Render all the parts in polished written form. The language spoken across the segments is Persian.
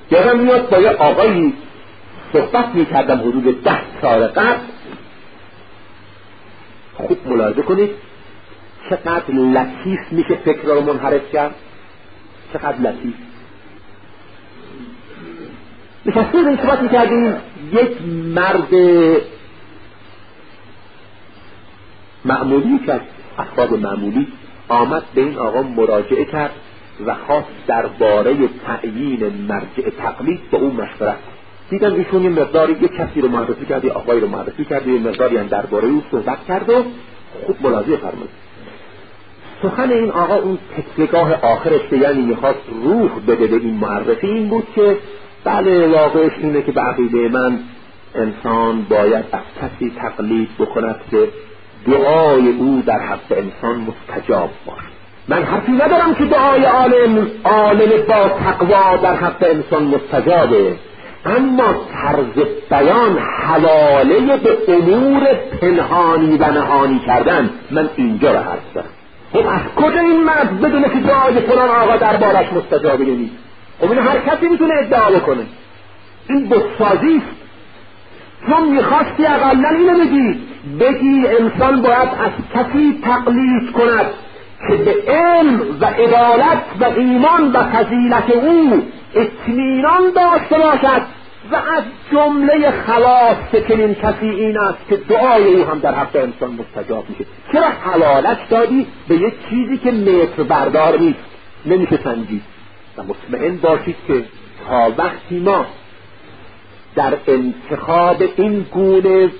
یادم میاد با یه آقایی صحبت میکردم حدود 10 سال قبل. خوب ملاحظه کنید چقدر لطیف میشه فکر رو منحرف کرد، چقدر لطیف. نشستیم صحبت میکردیم، یک مرد معمولی که افراد معمولی آمد به این آقا مراجعه کرد و خواست درباره تعیین مرجع تقلید با اون مشورت. دیدم ایشون یه مقداری یه کسی رو معرفی کرد، یه آقایی رو معرفی کرد، یه مقداری هم درباره او صحبت کرد و خوب ملاحظه فرمایید. سخن این آقا اون تکیه‌گاه آخرش که یعنی میخواست روح بده به این معرفی این بود که بله واقعش اینه که به عقیده من انسان باید از کسی تقلید بکند که دعای او در حق انسان مستجاب باشد. من حرفی ندارم که دعای عالم با تقوا در حق انسان مستجابه، اما طرز بیان حواله به امور پنهانی و نهانی کردن، من اینجا رو حرف دارم. خب از کجا این مرد بدونه که دعای فلان آقا دربارش مستجابه نیست؟ خب اینو هر کسی میتونه ادعا بکنه. این بتسازی است. تو میخواستی اقلا اینو بگی انسان باید از کسی تقلید کند که به علم و عدالت و ایمان و فضیلت او اطمینان داشته باشد و از جمله خواص چنین کسی این است که دعای او هم در حق انسان مستجاب میشه. چرا حوالت دادی به یک چیزی که متر بردار نیست، نمیشه سنجید؟ و مطمئن باشید که تا وقتی ما در انتخاب این گونه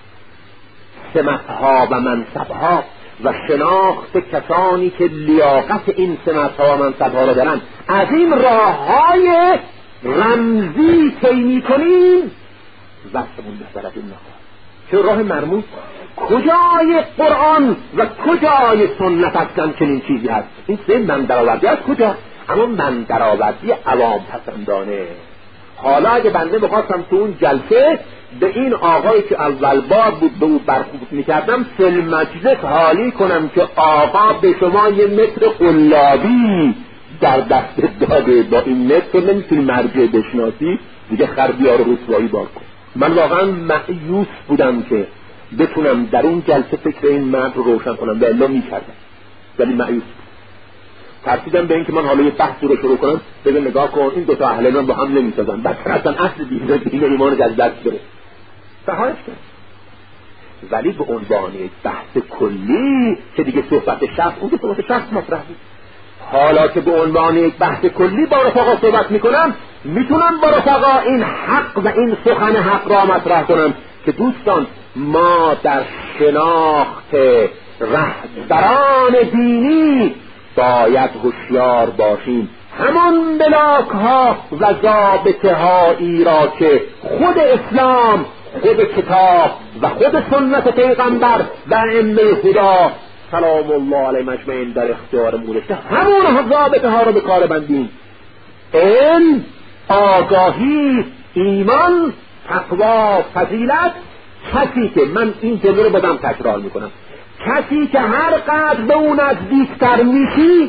سمتها و منصبها و شناخت کسانی که لیاقت این سمتها و منصبها را دارن از این راههای رمزی طی می‌کنیم، وقتمون بهتر از این نخواهد. چه راه مرموز؟ کجای قرآن و کجای سنت هستن چنین چیزی هست؟ این سه من درآوردی از کجا؟ اما من درآوردی عوام پسندانه. حالا اگه بنده بخواستم تو اون جلسه به این آقایی که اول بار بود به او برخورد میکردم فی المجلس حالی کنم که آقا به شما یه متر قلابی در دست داده، با این متر نمیتونی مرجع بشناسی، دیگه خربیار رسوایی بار کن. من واقعا مایوس بودم که بتونم در اون جلسه فکر این مرد رو روشن کنم، به الا میکردم ولی مایوس ترسیدم به این که من حالا یه بحث رو شروع کنم بگم نگاه کن این دوتا اهل ایمان با هم نمیسازن، بعد اصلا اصل دین ایمان از دست بره. رهایش کرد. ولی به عنوان یک بحث کلی که دیگه صحبت شخص، اون که صحبت شخص مطرح بود، حالا که به عنوان یک بحث کلی با رفقا صحبت میکنم، میتونم با رفقا این حق و این سخن حق را مطرح کنم که دوستان ما در شناخت رهبران دینی باید هوشیار باشیم. همان ملاک ها و ضابطه هایی را که خود اسلام، خود کتاب و خود سنت پیغمبر و ائمه خدا سلام الله علیهم اجمعین در اختیار گذاشته، همون ضابطه ها رو به کار بندیم. علم، آگاهی، ایمان، تقوا، فضیلت. کسی که من این جمله رو بدم تکرار میکنم، کسی که هر قدر به اون نزدیکتر میشی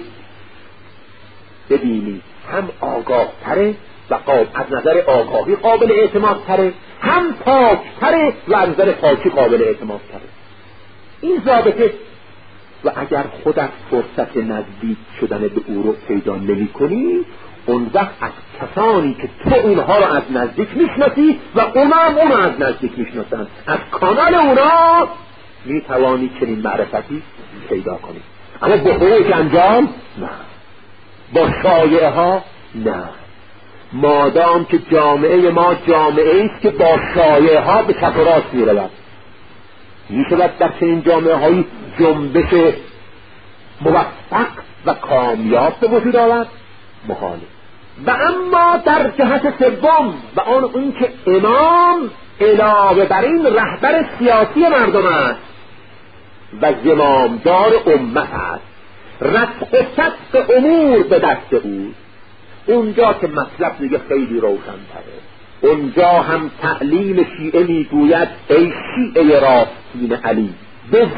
ببینی هم آگاه تره و از نظر آگاهی قابل اعتماد تره، هم پاک تره و از نظر پاکی قابل اعتماد تره. این ضابطه. و اگر خودت فرصت نزدیک شدن به او رو پیدا نمی کنی، اون وقت از کسانی که تو اونها رو از نزدیک میشناسی و اونا هم اون رو از نزدیک میشناسن، از کانال اونا می توانی چنین معرفتی پیدا کنی. اما با خروج انجام نه، با شایعه ها نه. مادام که جامعه ما جامعه است که با شایعه ها به چپ و راست می رود، می شود در چنین جامعه هایی جنبش موفق و کامیاب به وجود آورد؟ محاله. و اما در جهت سوم و اون که امام علاوه بر این رهبر سیاسی مردم است و زمامدار امت است، رفع و سطح امور به دست او، اونجا که مطلب دیگه خیلی روشن تره. اونجا هم تعلیم شیعه میگوید ای شیعه راستین علی، به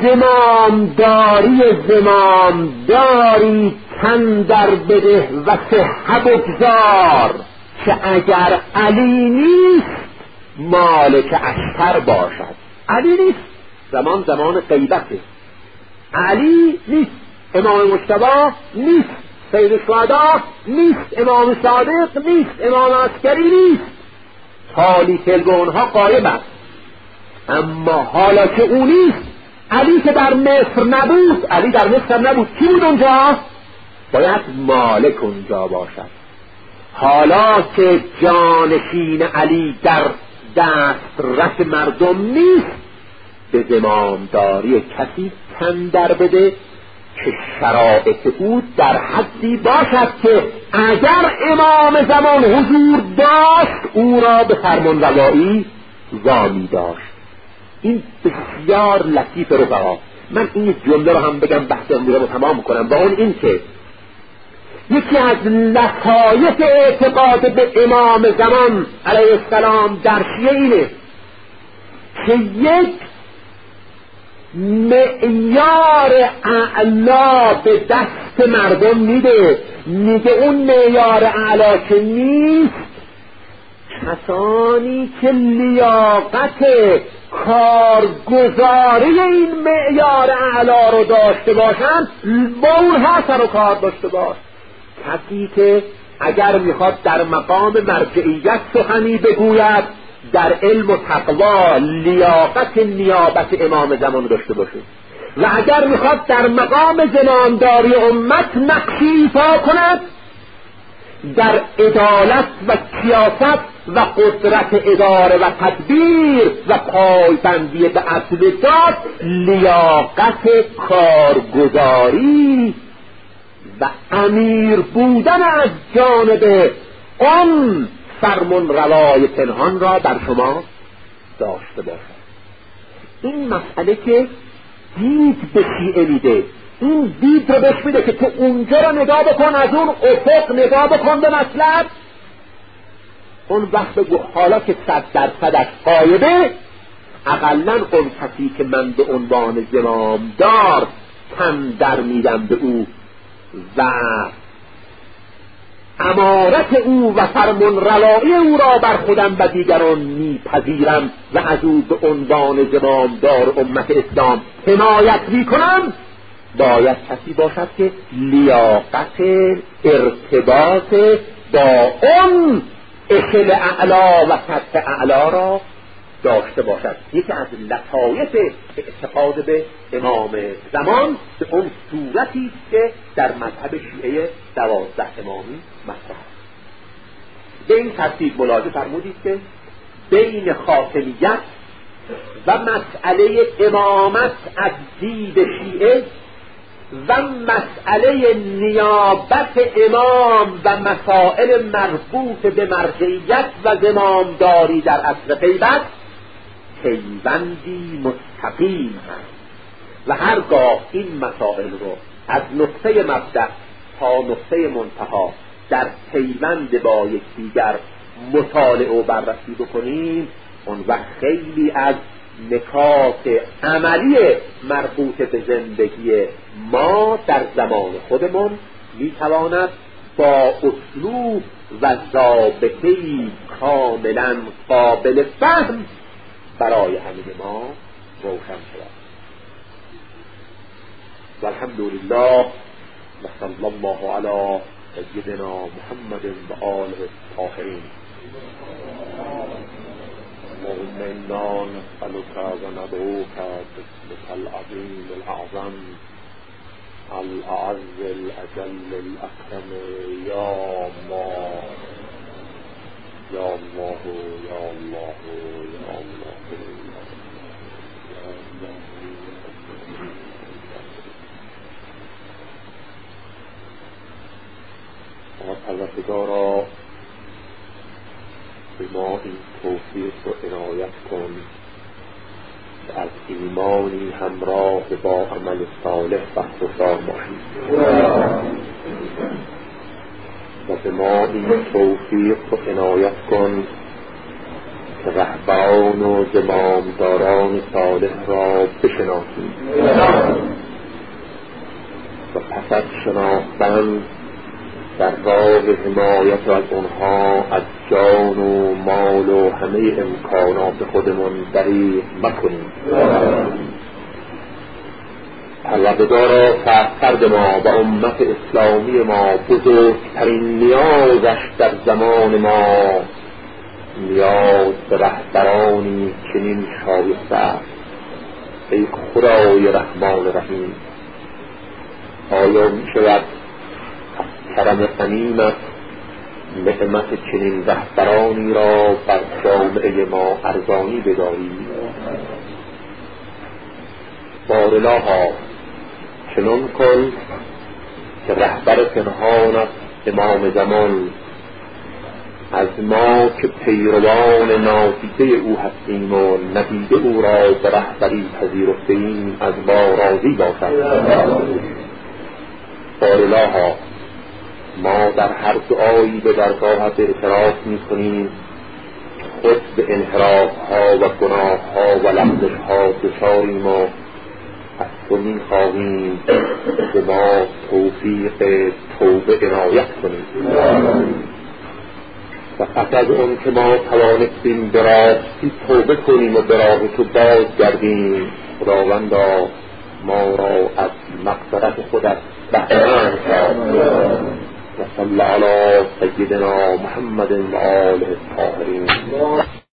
زمامداری تن در بده و صحه بگذار، که اگر علی نیست مالک اشتر باشد. علی نیست، زمان غیبته. علی نیست، امام مجتبی نیست، سید الشهدا نیست، امام صادق نیست، امام عسکری نیست، حالی که اونها غایب است. اما حالا که او نیست، علی که در مصر نبود، علی در مصر نبود، کی بود اونجا؟ باید مالک اونجا باشد. حالا که جانشین علی در دسترس مردم نیست، به زمامداری کسی تن در بده که شرایط او در حدی باشد که اگر امام زمان حضور داشت او را به فرمانروایی وامی داشت. این بسیار لطیف رفقا. من این جمله رو هم بگم بحث امروز رو تمام کنم، با اون این که یکی از لطایف اعتقاد به امام زمان علیه السلام در شیعه اینه که یک معیار اعلا به دست مردم میگه اون معیار اعلا که نیست، کسانی که لیاقت کارگزاری این معیار اعلا رو داشته باشند با اونها سر و کار داشته باش. کسی که اگر میخواد در مقام مرجعیت سخنی بگوید در علم و تقوا لیاقت نیابت امام زمان داشته باشه و اگر میخواد در مقام زمامداری امت نقشی ایفا کند در عدالت و سیاست و قدرت اداره و تدبیر و پایبندی به اصل داد لیاقت کارگزاری و امیر بودن از جانب آن فرمان روای پنهان را در شما داشته باشد. این مسئله که دید به شیعه میده، این دید رو بهش میده که تو اونجا رو نگاه بکن، از اون افق نگاه بکن به مطلب. اون وقت بگو حالا که 100% غایبه، اقلا اون کسی که من به عنوان زمامدار تن در میدم به او و امارت او و فرمان روایی او را بر خودم و دیگران میپذیرم و از او به عنوان زمامدار امت اسلام حمایت میکنم، باید کسی باشد که لیاقت ارتباط با اون اشل اعلا و سطح اعلا را داشته باشد. یکی از لطایف اعتقاد به امام زمان به اون صورتی که در مذهب شیعه 12 امامی مطرح است. به این ترتیب ملاحظه فرمودید که بین خاتمیت و مسئله امامت از دید شیعه و مسئله نیابت امام و مسائل مربوط به مرجعیت و زمامداری در عصر غیبت پیوندی مستقیم هست و هرگاه این مسائل رو از نقطه مبدأ تا نقطه منتها در پیوند با یکدیگر مطالعه و بررسی بکنیم، اون وقت خیلی از نکات عملی مربوط به زندگی ما در زمان خودمون میتواند با اسلوب و ضابطه‌ای کاملا قابل فهم برای همه ما روشن شود. والحمدلله و صلی الله علی سیدنا محمد و آله الطاهرین. اللهم انا نسألك و ندعوك باسمك العظیم الاعظم الاعز الاجل الاکرم یا الله یا الله یا الله یا الله پروردگارا به ما این توفیق و عنایت کن که از ایمانی همراه با عمل صالح بخشودار باشیم و به ما این توفیق و عنایت کن که رهبران و زمامداران صالح را بشناسیم و پس از شناختن در راه حمایت از آنها از جان و مال و همه امکانات خودمون دریغ مکنیم. پروردگارا سرورد ما و امت اسلامی ما بزرگترین نیازش در زمان ما نیاز به رهبرانی چنین شایسته است. ای خدای رحمان رحیم، آیا می شود کرم غنیمت نعمت چنین رهبرانی را بر جامعه ما ارزانی بداری؟ بارالها چنان کن که رهبر پنهانت امام زمان از ما که پیروان نادیده او هستیم و ندیده او را به رهبری پذیرفتیم از ما راضی باشد. بارالها ما در هر دعایی به درگاهت اعتراف می‌کنیم خود به انحراف‌ها و گناه‌ها و لغزش‌ها دچاریم و از تو می‌خواهیم که ما توفیق توبه عنایت کنیم و پس از اون که ما توانستیم به راستی توبه کنیم و به راه تو بازگردیم، خداوندا ما را از مغفرت خودت بهره‌مند ساز. و صلی علی سیدنا محمد و آله الطاهرین.